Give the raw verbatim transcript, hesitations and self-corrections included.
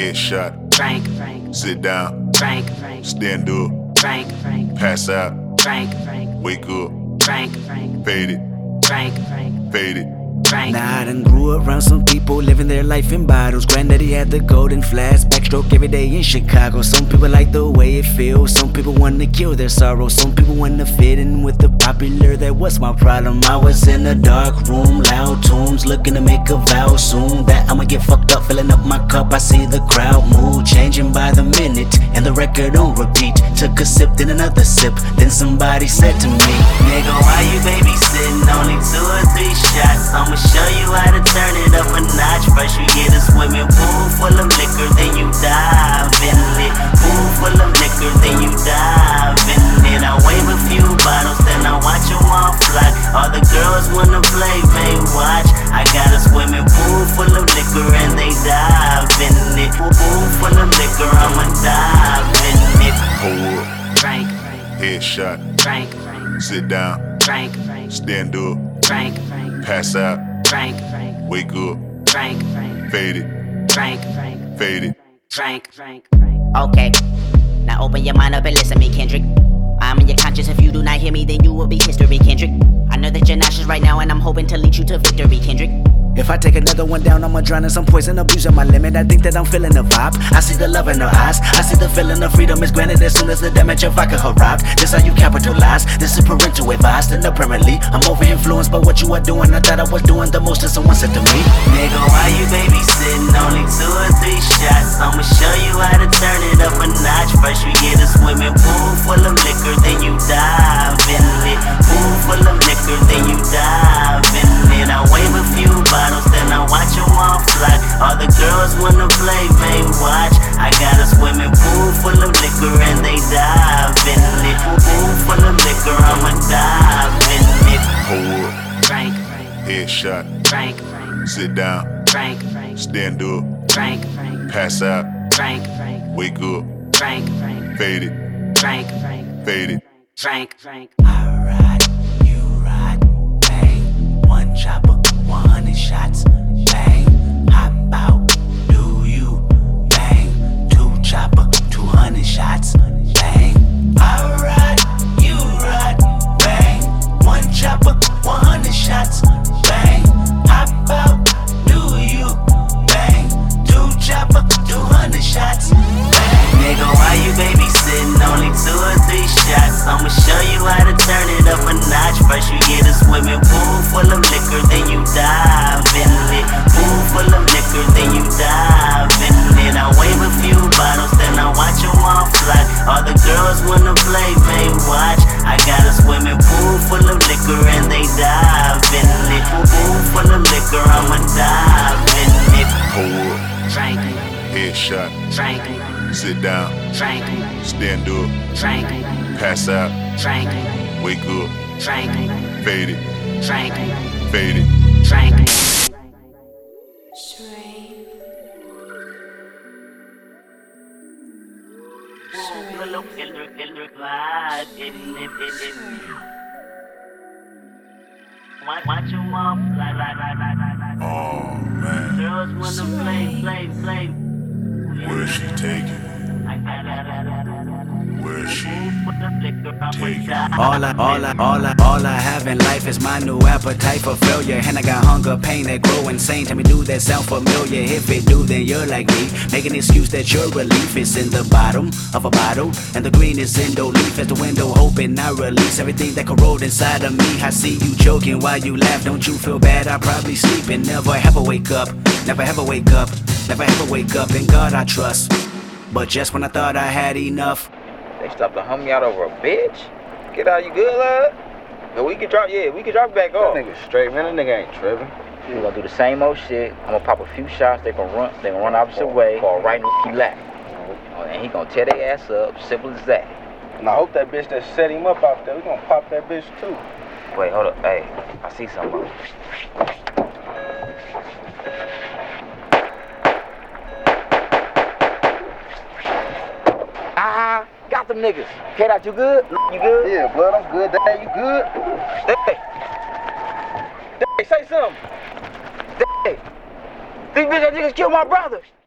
Headshot. Frank, Frank. Sit down. Frank, Frank. Stand up. Frank, Frank. Pass out. Frank, Frank. Wake up. Frank, Frank. Fade it. Frank, Frank. Fade it. Frank. Now I done grew around some people living their life in bottles. Granddaddy had the golden flask, backstroke every day in Chicago. Some people like the way it feels, some people wanna kill their sorrow. Some people wanna fit in with the popular, that was my problem. I was in a dark room, loud tunes, looking to make a vow soon that I'ma get fucked up, filling up my cup. I see the crowd mood changing by the minute, and the record on repeat. Took a sip, then another sip, then somebody said to me, nigga, why you babysitting? Only two or three shots, I'ma show you how to turn it up a notch. First you get a swimming pool full of liquor, then you dive in it. Pool full of liquor, then you dive in it. I wave a few bottles, then I watch them all fly. All the girls wanna play, they watch. I got a swimming pool full of liquor and they dive in it. Pool full of liquor, I'ma dive in it. Hold up. Frank, Frank. Headshot. Frank, Frank. Sit down. Frank, Frank. Stand up. Frank, Frank. Pass out. Frank, Frank. Wake up. Frank, Frank. Fade it. Frank, Frank. Fade it. Frank, Frank, Frank. Okay, now open your mind up and listen to me, Kendrick. I'm in your conscience. If you do not hear me, then you will be history, Kendrick. I know that you're nauseous right now, and I'm hoping to lead you to victory, Kendrick. If I take another one down, I'ma drown in some poison, abusing my limit. I think that I'm feeling the vibe. I see the love in her eyes. I see the feeling of freedom is granted as soon as the damage of vodka arrived. This how you capitalize. This is parental advised, and apparently I'm over influenced by what you are doing. I thought I was doing the most, and someone said to me, nigga, why you babysitting? Only two or three shots. I'ma show you how to turn it up a notch. First you get a swimming pool full of liquor, then you dive in it. Pool full of liquor, then you dive in it. I wave a few bottles, then I watch them all fly. All the girls wanna play, they watch. I got a swimming pool full of liquor and they dive in it. Pool full of liquor, I'ma dive in it. Hold up. Frank, Frank. Headshot. Frank, Frank. Sit down. Frank, Frank. Stand up. Frank, Frank. Pass out. Frank, Frank. Wake up. Frank, Frank. Fade it. Frank, Frank. Fade it. Frank, Frank. I ride, you ride, bang. One chopper, one hundred shots, bang. Hop out, do you, bang. Two chopper, two hundred shots, bang. I ride, you ride, bang. One chopper, one hundred shots, bang. Hop out, do you, bang. Two chopper, two hundred shots, bang. Nigga, why you babysitting? Only two or three shots. I'ma show you how to turn it up a notch. First you get a swimming pool full of liquor, then you dive in it. Pool full of liquor, then you dive in it. I wave a few bottles, then I watch them all fly. All the girls wanna play, they watch. I got a swimming pool full of liquor and they dive in it. Pool full of liquor, I'ma dive in it. Hold up. Frank, Headshot. Frank. Sit down. Frank, Stand up. Frank. Pass out. Frank, Wake up. Frank. Fade it. Frank, Fade it. Frank. Watch them all fly, fly, fly, fly, fly, fly. Oh man, Girls wanna play, play, play. where's she taking? Where's she taking? All I, all I, all I, all I have in life is my new appetite for failure. And I got hunger, pain that grow insane. Tell me, do that sound familiar? If it do, then you're like me. Make an excuse that your relief is in the bottom of a bottle, and the green is in the leaf as the window open. I release everything that corrode inside of me. I see you joking while you laugh. Don't you feel bad? I probably sleep and never ever wake up. Never ever wake up. Never ever wake up. In God I trust. But just when I thought I had enough, they stopped to hum me out over a bitch. Get out, you good, lad? No, we can drop, yeah, we can drop it back off. That nigga straight, man. That nigga ain't tripping. We gonna do the same old shit. I'm gonna pop a few shots. They gonna run. They gonna run opposite way. Fall right in the lap. And he gonna tear their ass up. Simple as that. And I hope that bitch that set him up out there, we gonna pop that bitch too. Wait, hold up. Hey, I see something. Ah, got them niggas. K-Dot, you good? You good? Yeah, blood, I'm good. Dad, you good? Hey, hey, say something. Hey, these bitch niggas killed my brother.